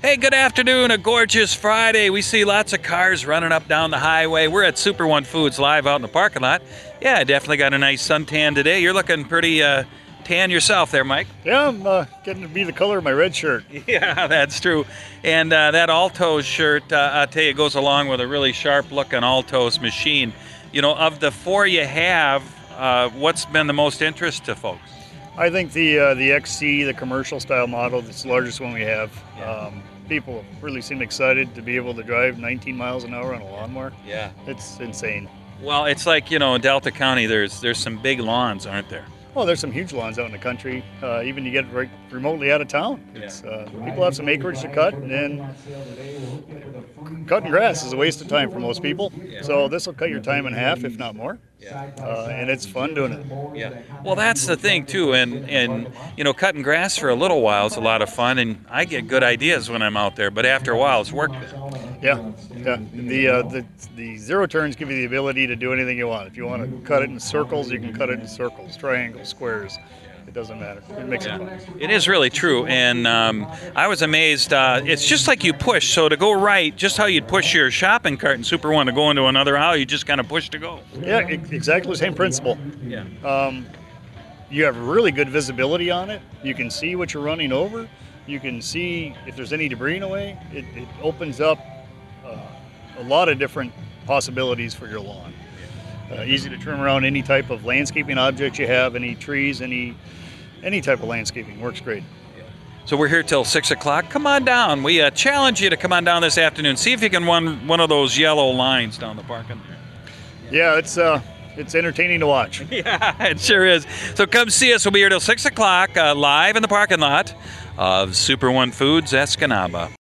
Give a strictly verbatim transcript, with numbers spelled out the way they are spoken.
Hey, good afternoon. A gorgeous Friday. We see lots of cars running up down the highway. We're at Super One Foods live out in the parking lot. Yeah, definitely got a nice suntan today. You're looking pretty uh, tan yourself there, Mike. Yeah, I'm uh, getting to be the color of my red shirt. Yeah, that's true. And uh, that Altos shirt, uh, I'll tell you, goes along with a really sharp-looking Altos machine. You know, of the four you have, uh, what's been the most interest to folks? I think the uh, the X C, the commercial style model, that's the largest one we have. Yeah. Um, people really seem excited to be able to drive nineteen miles an hour on a lawnmower. Yeah. It's insane. Well, it's like, you know, in Delta County, there's there's some big lawns, aren't there? Well, there's some huge lawns out in the country. Uh, even you get right remotely out of town. It's, uh, people have some acreage to cut, and then cutting grass is a waste of time for most people. Yeah. So this will cut your time in half, if not more. Yeah. Uh, and it's fun doing it. Yeah. Well, that's the thing too, and and you know, cutting grass for a little while is a lot of fun, and I get good ideas when I'm out there. But after a while, it's work. Yeah, yeah. The uh, the the zero turns give you the ability to do anything you want. If you want to cut it in circles, you can cut it in circles, triangles, squares. It doesn't matter. It makes Yeah. it fun. It is really true, and um, I was amazed. Uh, it's just like you push. So to go right, just how you'd push your shopping cart in Super One to go into another aisle, you just kind of push to go. Yeah, e- exactly the same principle. Yeah. Um, you have really good visibility on it. You can see what you're running over. You can see if there's any debris in the way. It, it opens up uh, a lot of different possibilities for your lawn. Uh, easy to trim around any type of landscaping objects you have, any trees, any any type of landscaping. Works great. So we're here till six o'clock. Come on down. We uh, challenge you to come on down this afternoon. See if you can run one of those yellow lines down the parking lot. Yeah, it's uh, it's entertaining to watch. Yeah, it sure is. So come see us. We'll be here till six o'clock, uh, live in the parking lot of Super One Foods, Escanaba.